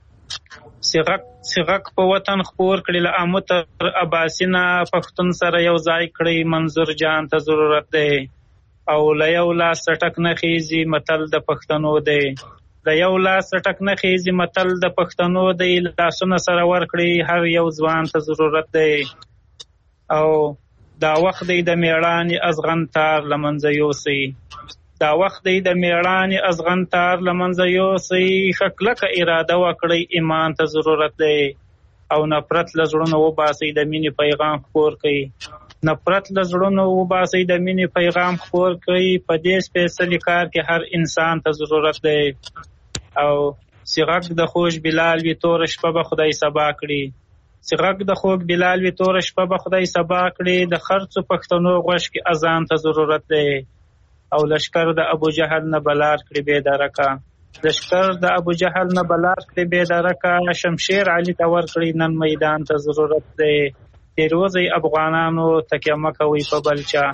سیغک په وطن خپور کړي، له آمو تر اباسینه پښتون سره یو ځای کړي، منظور جان ته ضرورت دی. او له یو لاس ټک نه خیزي متل د پښتنو دی. له یو لاس ټک نه خیزي متل د پښتنو دی. لاسونه سره ورکړي هر یو ځوان ته ضرورت دی. او دا وخت دی د میړانې ازغن تار له منځه یوسي. دا وخت دی د میړانې ازغن تار له منځه یوسي. ښه کلکه اراده وکړئ، ایمان ته ضرورت دی. او نفرت له زړونو وباسئ، د مینې پیغام خپور کړئ. نفرت له زړونو وباسئ، د مینې پیغام خپور کړئ. په دې سپېڅلي کار کې هر انسان ته ضرورت دی. او سیغک د خوږ بلال وي، توره شپه به خدای سبا کړي. سیغک د خوږ بلال وي، توره شپه به خدای سبا کړي. د خرڅو پښتنو غوږ کې اذان ته ضرورت دی. او لشکر د ابو جهل نه بلار کړي بې درکه. لشکر د ابو جهل نه بلار کړي بې درکه. شمشیر علي ته ورکړي نن میدان ته ضرورت دی. تیروځئ افغانانو تکیه مه کوئ په بل چا.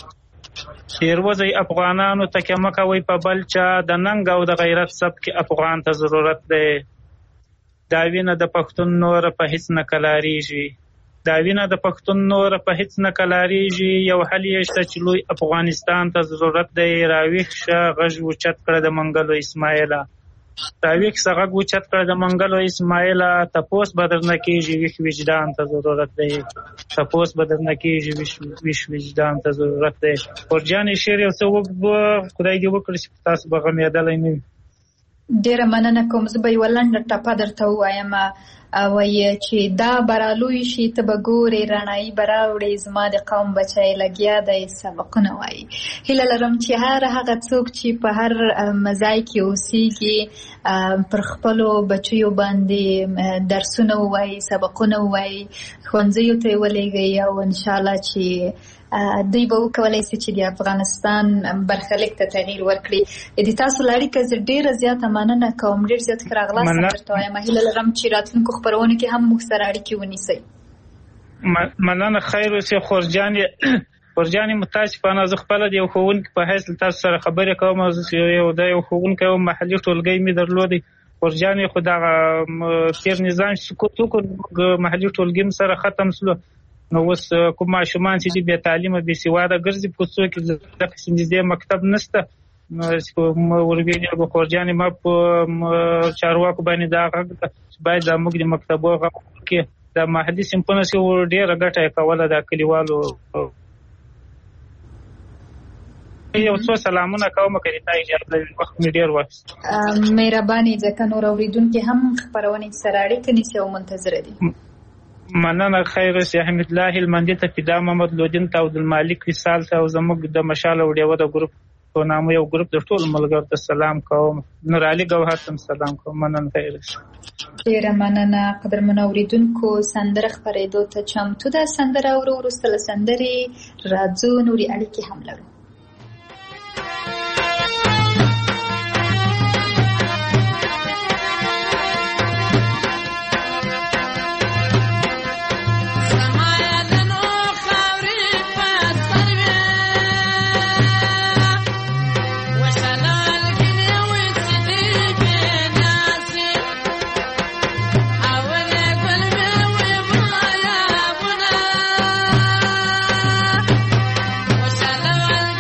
تیروځئ افغانانو تکیه مه کوئ په بل چا. د ننګ او د غیرت سبک افغان ته ضرورت دی. دا وینه د پښتون نوره په هیڅ نه کلاریږي. دا وینه د پښتون نوره په هیڅ نه کلاریږي. یو حل یې شته چې لوی افغانستان ته ضرورت دی. راویښ شه غږ اوچت کړه د منګلو اسماعیله. راویښ شه غږ اوچت کړه د منګلو اسماعیله. تپوس به درنه کېږي ویښ وجدان ته ضرورت دی. تپوس به درنه کېږي ویښ وجدان ته ضرورت دی. خورجانې شعر یو څه خدای دې وکړي چې تاسو به غمېدلی نه وي. ډېره مننه کوم. زه به یوه لنډه ټپه درته ووایم. وایي چې دا برالوی شي ته به ګورې، رڼایي به راوړې، زما د قوم بچی لګیا دی سبقونه وایي. هیله لرم چې هغه څوک چې په هر ځای کې اوسیږي پر خپلو بچیو باندې درسونه ووایي، سبقونه ووایي، ښوونځیو ته یې ولېږئ. او انشاءالله چې دوی به وکولی سي چې د افغانستان برخلیک ته تغییر ورکړي. د تاسو له اړیکه زه ډېره زیاته مننه کوم. ډېر زیات ښه راغلاست درته وایم. هیله لرم چې راتلونکو خبرونه کې هم موږ سره اړیکې ونیسئ. مننه. خیر اوسې خورجانې متاسفانه زه خپله د یو ښوونکي په حیث تاسو سره خبرې کوم. د یو ښوونکی او محلي ټولګی مې درلودی. خورجانې خو دغه تېر نظام سقوط وکړ، محلي ټولګي م سره ختم سلو. نو اوس کوم ماشومان چې دي بې تعلیمه بې سواده ګرځي په کوڅو کې، دغسې نږدې مکتب نشته. وربیلې به خورجانې ما په چارواکو باندې دا غږ ده چې باید زموږ د مکتبو غږ کې د محلي صنفونو کې ډېره ګټه یې کوله د کلیوالو. یو څو سلامونه کوم که تا اجازه وي، وخت مې ډېر واخیست. مهرباني ځکه نور اورېدونکي هم خپرونې سره اړیکه نیسي او منتظره دي. مننه. خیر اوسې. حمید الله هلمندي ته، فدا محمد لودین ته، عبدالمالک وصال ته او زموږ د مشال او ډیوه د ګروپ په نامه یو ګروپ د ټولو ملګرو ته سلام کوم. نور علي ګوهر ته سلام کوم. مننه. خیر اوسې. ډېره مننه. قدرمنو اورېدونکو، سندره خپرېدو ته چمتو ده. سندره اورو، وروسته له سندرې راځو، نورې اړیکې هم لرو. Shalom.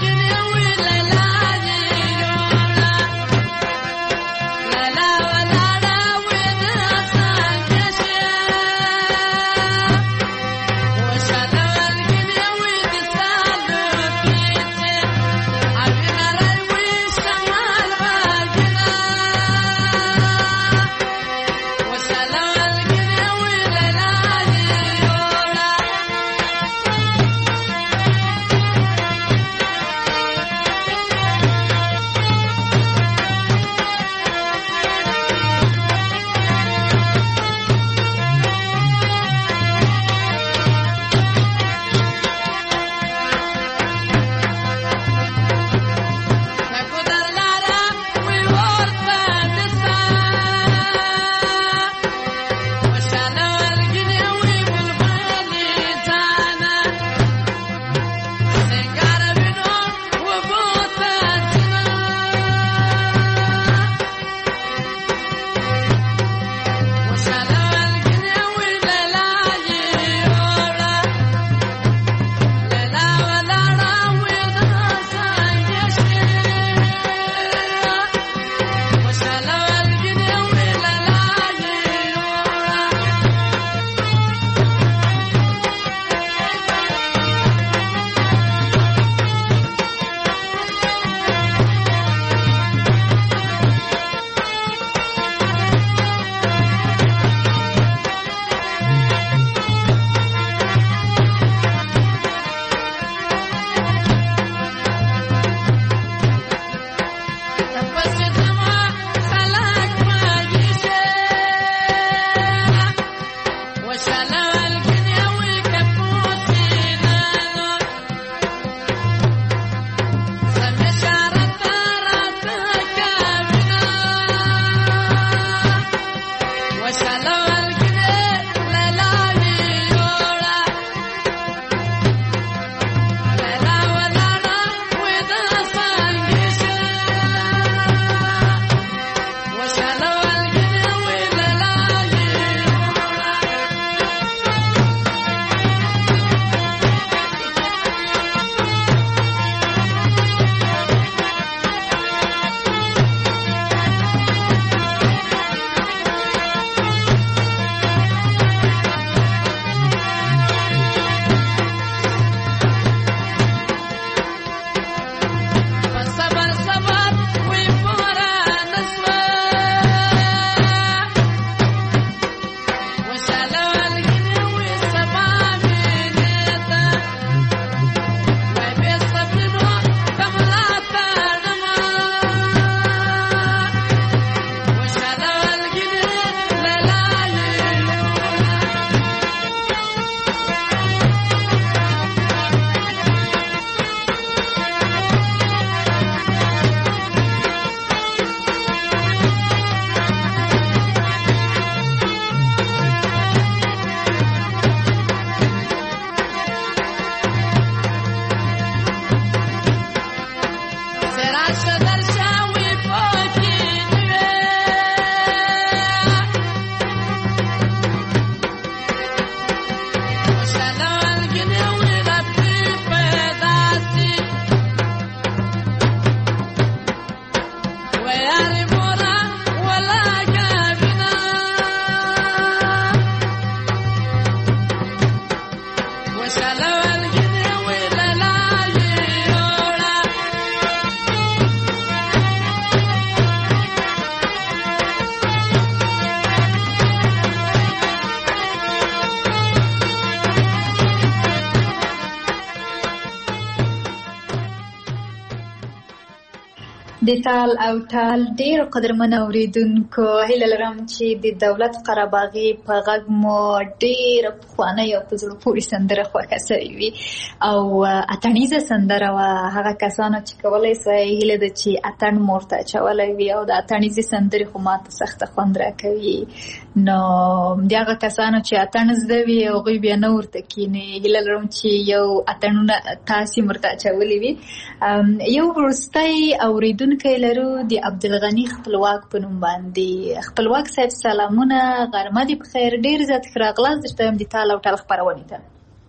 د تال او ټال ډېر قدرمن اوریدونکو، هیله لرم چې د دولت قرهباغي په غږ مو ډېره پخوانۍ او په زړه پورې سندره خوښه سوې وي او اتڼیزه سندره وه. هغه کسانو چې کولی سوی هیله ده چې اتڼ مو ورته اچولی وي او د اتڼیزې سندرې خو ماته سخته خوند راکوي. نو د هغه کسانو چې اتڼ زده وي هغوی بیا نه ورته کښېني، هیله لرم چې یو اتڼونه تاسې هم ورته اچولی وي. یو وروستی اوریدونکی لرو د عبدالغني خپلواک په نوم باندې. خپلواک صاحب سلامونه، غرمه دې په خیر، ډېر زیات ښه راغلاست درته وایم د تال او ټال خپرونې ته.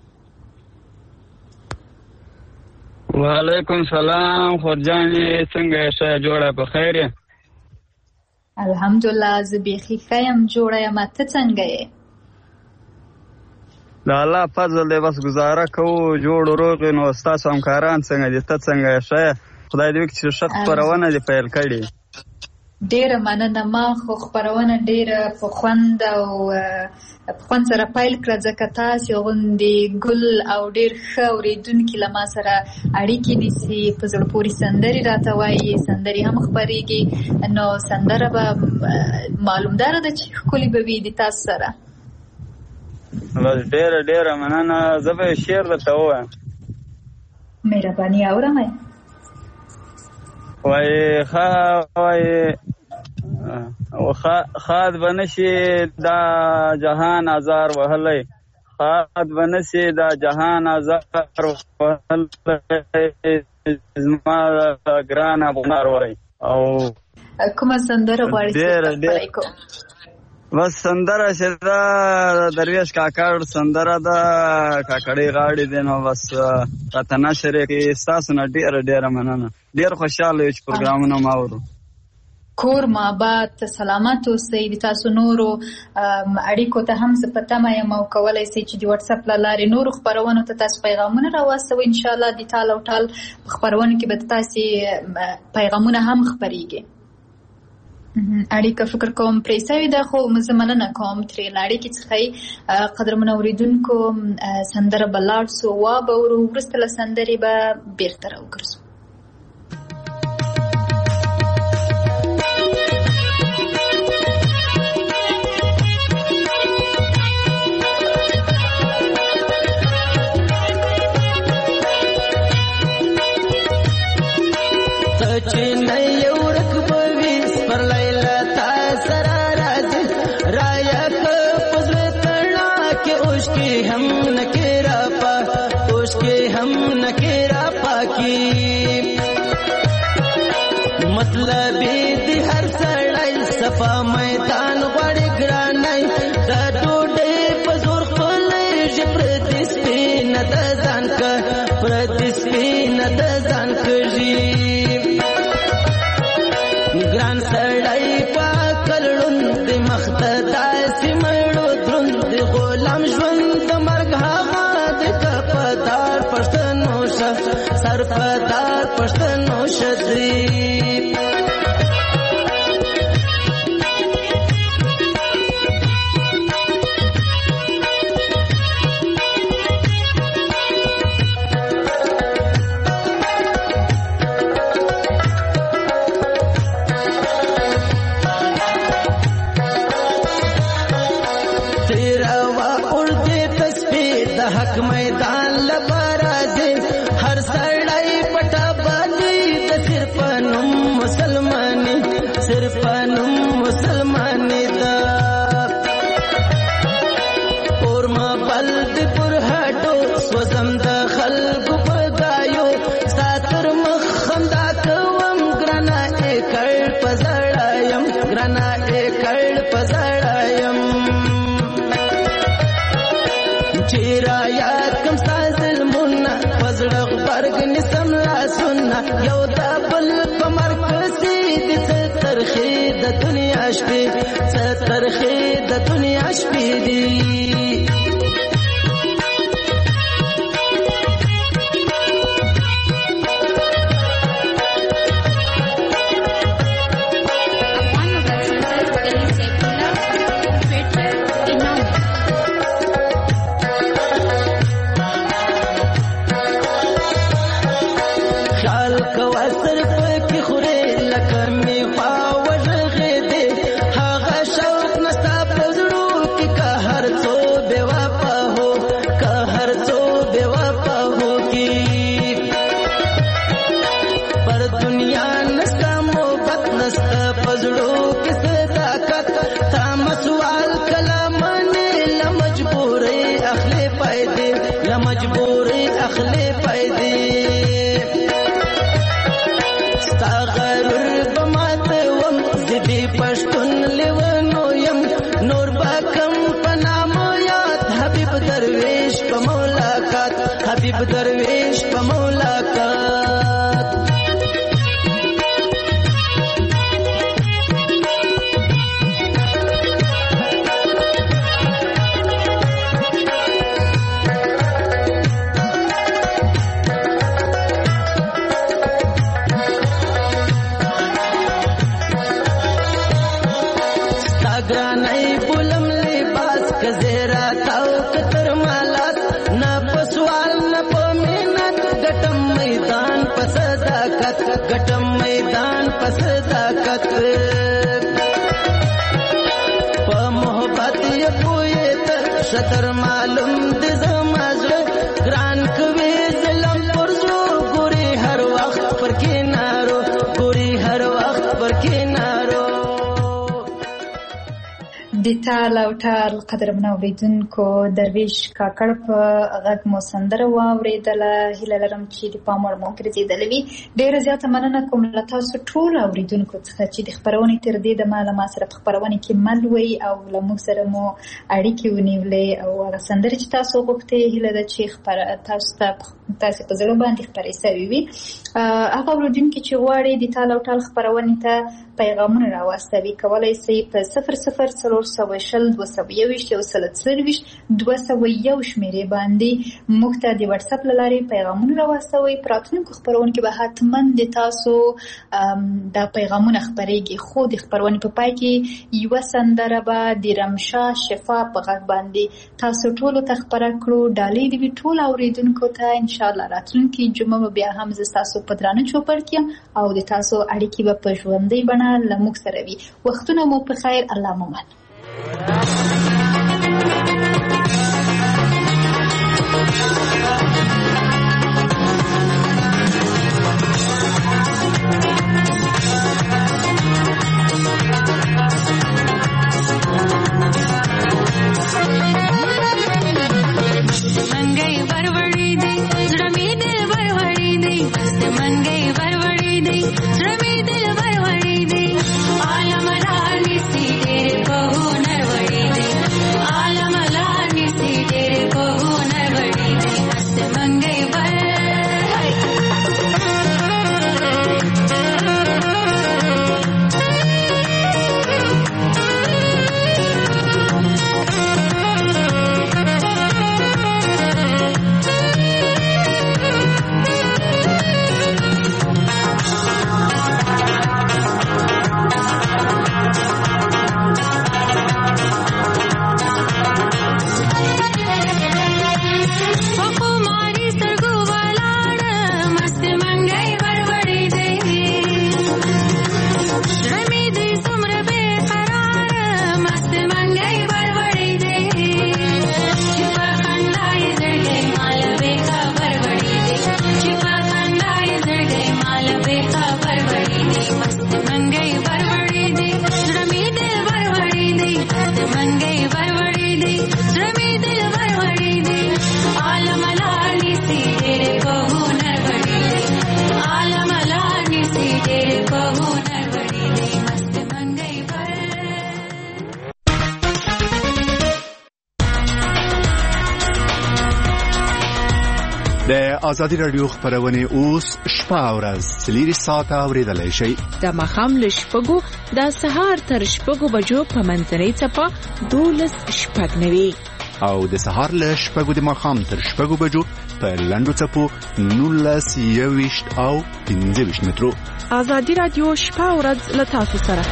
وعلیکم سلام خورجانې، څنګه یې؟ ښه جوړه په خیر یې؟ الحمدلله زه بیخي ښه یم، جوړه یم. ته څنګه یې؟ د الله فضل دی، بس ګزاره کوو، جوړ روغ یې. نو ستاسو همکاران څنګه دي؟ ته څنګه یې؟ ښه یې؟ خدای دې وکړي چې ښه خپرونه دې پیل کړې. ډېره مننه. ما خو خپرونه ډېره په خوند او په خوند سره پیل کړه، ځکه تاسې غوندې ګل او ډېر ښه اورېدونکي له ما سره اړیکې نیسي، په زړه پورې سندرې راته وایي، سندرې هم خپرېږي. نو سندره به معلومداره ده چې ښکلې به وي د تاسو سره. ډېره ډېره مننه. زه به یو شعر درته ووایم. مهرباني اورم. وایي خاد به نشي دا جهان ازار وهلی، خاد به نشي دا جهان ازار وهلی، زما ګران افغان وایي. او کومه سندره غواړئ چې خپله کوم؟ بس سندره چې دا درویش کاکړ سندره ده، کاکړۍ غاړې دی. نو بس راته نشر یې کړي. ستاسو نه ډېره ډېره مننه. ډېر خوشحاله یو چې پروګرامونه ما اورو. کور ماباد، سلامت اوسئ. د تاسو نورو اړیکو ته هم زه په تمه یم او کولی سئ چې د وټساپ له لارې نورو خپرونو ته تاسو پیغامونه راواستوئ. انشاءالله د تال او ټال په خپرونو کې به تاسې پیغامونه هم خپرېږي. اړیکه فکر کوم پرې سوې ده، خو زه مننه کوم ترې له اړیکې څخه. قدرمن اورېدونکو، سندره به لاړ سو، وا به ورو، وروسته له سندرې به بېرته راوګرځو. مطلب دې هر سړی صفا میدان غواړي ګرانای، دا ډوډۍ په زور خپلېږي، پردي سپینه د ځان که، پردي سپینه د ځان کږي. ګران سړی په عقل ړوند دی، مخ ته داسې مړو دروند دی، غلام ژوند د مرګ هغه دی، که په دار پښتنو شه، سر په دار پښتنو شه دی. حق میدان لپاره دی، هر سړی پټه باندې د صرف نوم مسلمانې، صرف نوم مسلمانې ده. اور ما بل دی پر هټو سوزم د خلکو په ځایو، ساتر مخ خندا کوم، ګرانه یې کړ په زړه یم، ګرانه یې کړ په زړه یم. چیرا یاد کم ستا ظلمونه، په زړه غبرګ نیسم لاسونه، یو دا بل په مرګ پسې دي، څه ترخې د دنیا شپې، څه ترخې د دنیا شپې دي. مجبوري اخلي پیدې ستا غرور بماته وم زدي پښتون لیونو يم نور باکم پنامو یاد حبیب درویش په ملاقات حبیب درویش په ملاقات ګرانای بولم لباس کزیرا تاو کتر مالات نا پسوال نا پمینت گټم میدان پسداکت گټم میدان پسداکت په محبت یې پوی تر شتر معلوم د زمازره ګران کوي ظلم پرزو ګوري هر وخت پر کینارو ګوري هر وخت پر کینارو د تال او ټال قدرمنو اوریدونکو درویش کاکړ په غږ مو سندره واورېدله. هیله لرم چې د پام وړ مو ګرځېدلې وي. ډېره زیاته مننه کوم له تاسو ټولو اوریدونکو څخه چې د خپرونې تر دې دمه له ما سره په خپرونې کې مل وئ او له موږ سره مو اړیکې ونیولې او هغه سندرې چې تاسو غوښتې هیله ده چې تاسو په زړه باندې خپرې سوي وي. هغه اوریدونکي چې غواړي د تال او ټال خپرونې ته پیغامونه راواستوي کولی شئ په 00402021 شمیرې باندې موږ ته د واتساپ له لارې پیغامونه راواستوئ. په راتلونکو خپرونو کې به حتما د تاسو دا پیغامونه خپرېږي، خو د خپرونې په پای کې یوه سندره به د رمشا شفا په غږ باندې تاسو ټولو ته خپره کړو. ډالۍ دې وي ټولو اوریدونکو ته. انشاءالله راتلونکي جمعه به بیا هم زه ستاسو په درانه چوپړ کې یم او د تاسو اړیکې به په ژوندۍ بڼه له موږ سره وي. وختونه مو په خیر. الله مو من. د ازادي رادیو خبرونه اوس شپه او ورځ 3 ساعته اوریدلای شئ. د مخام له شپږو د سهار تر شپږو بجو په منځنۍ څپه 12:09 او د سهار له شپږو د مخام تر شپږو بجو په لنډو څپو 19:20 او 15 مترو. ازادي رادیو شپه او ورځ له تاسو سره.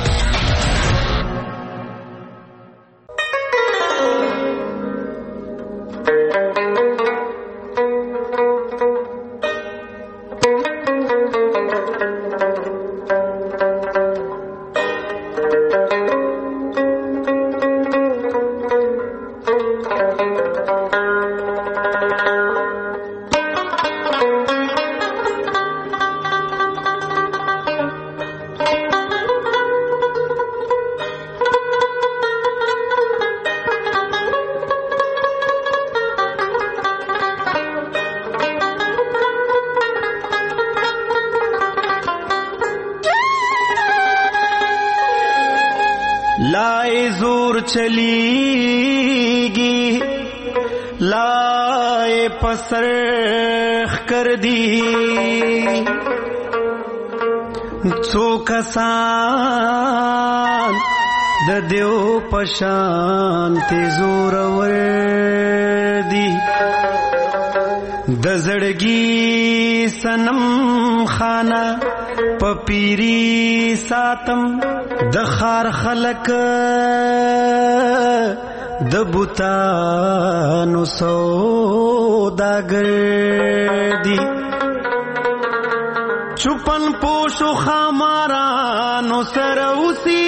چلیگی لائے پسرخ کر دی څو کسان د دیو پشان تیزور وردی د زړګي سنم خانه پپیری ساتم د خار خلق د بوتانو سوداګر دی چپن پوشو خامارانو سروسی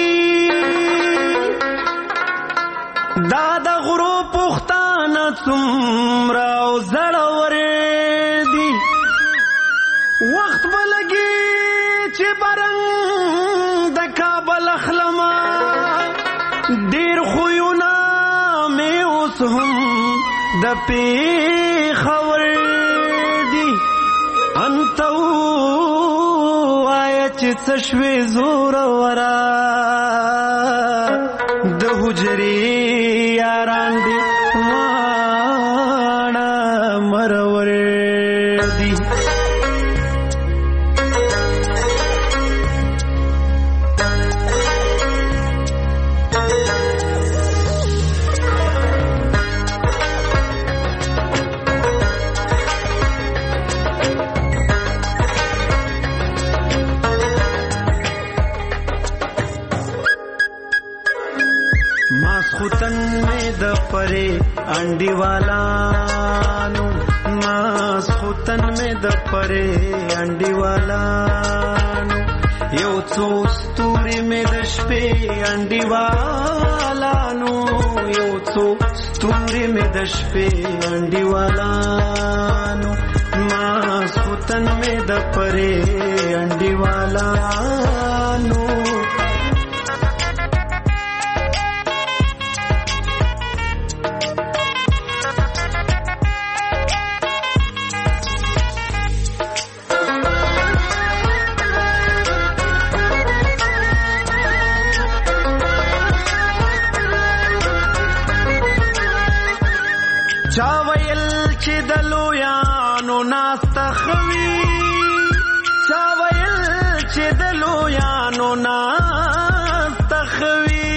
داد غرو پختان څومره زړور دی وخت بلګي چې برنګ د کابل اخلما ډیر خوونه مې اوس هم د پیښور دی انتو آیا چې څه شوې زور ورا د حجرې یاران دی واړه مرور دی ماسخوتن میں د پرے انڈی والانو ماسخوتن میں د پرے انڈی والانو یو څو ستوري میں د شپې انڈی والانو یو څو ستوري میں د شپې انڈی والانو ماسخوتن میں د پرے انڈی والانو چاویل چې د لویانو ناستخوي چاویل چې د لویانو ناستخوي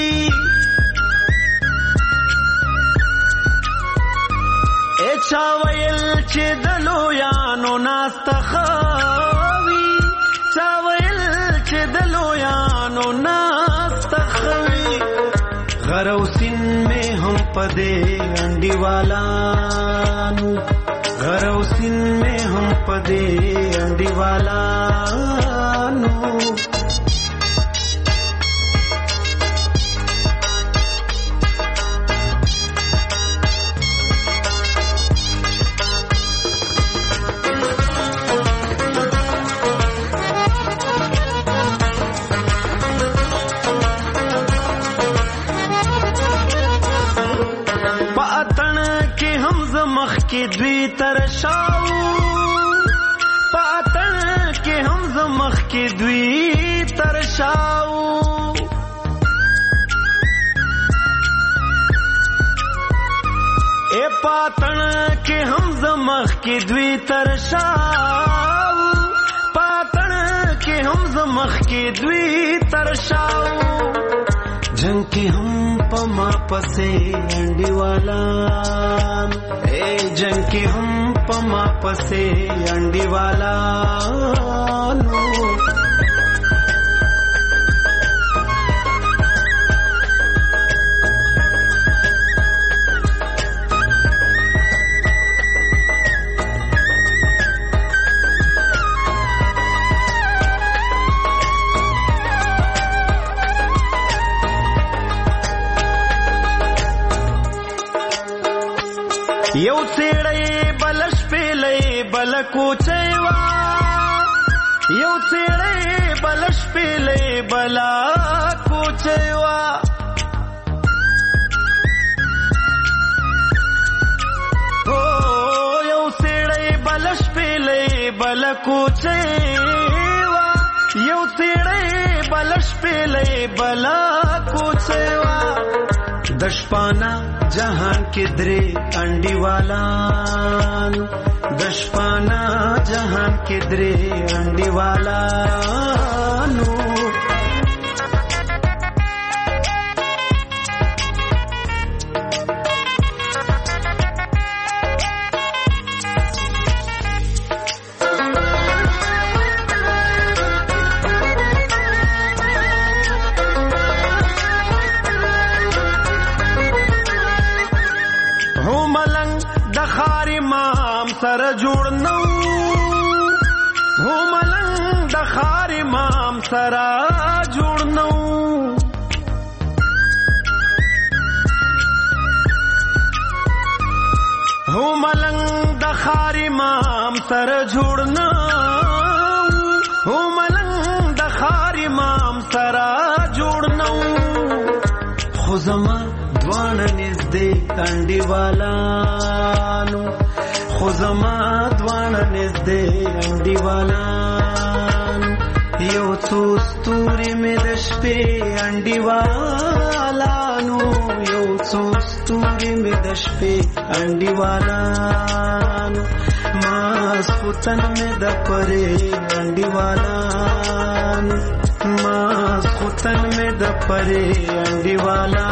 چاویل چې د لویانو ناستخوي چاویل چې د لویانو ناستخوي غروسین میں ہم پدے انڈی والانو غروسین میں ہم پدے انڈی والانو کی دوی ترشاو پاتن کې هم زمخ کې دوی ترشاو اے پاتن کې هم زمخ کې دوی ترشاو پاتن کې هم زمخ کې دوی ترشاو جنگ کی ہم پما پسے انڈی والا جنگ کی ہم پما پسے انڈی والا یو سیړی بلش پیلې بل کوچېوا یو سیړی بلش پیلې بل کوچېوا او یو سیړی بلش پیلې بل کوچېوا یو سیړی بلش پیلې بل کوچېوا دشپانا جهان کې درې انډیوالانو دشپانا جهان کې درې انډیوالانو سره جوړ نو هو ملنګ د خار امام سره جوړ نو هو ملنګ د خار امام سره جوړ نو هو ملنګ د خار امام سره جوړ نو خو زما دوانه نږدې انډیوالانو خو زما دوانه نږدې انډیوالانو یو څو ستوري مې د شپې انډیوالانو یو څو ستوري مې د شپې انډیوالانو ماسخوتن مې د پرې انډیوالانو ماسخوتن مې د پرې انډیوالانو